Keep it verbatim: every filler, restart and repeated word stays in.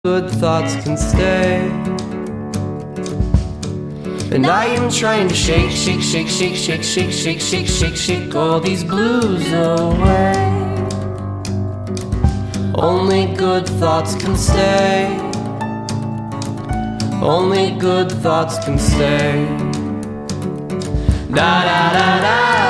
good thoughts can stay. And I am trying to shake, shake, shake, shake, shake, shake, shake, shake, shake, shake all these blues away. Only good thoughts can stay. Only good thoughts can stay. Da da da da.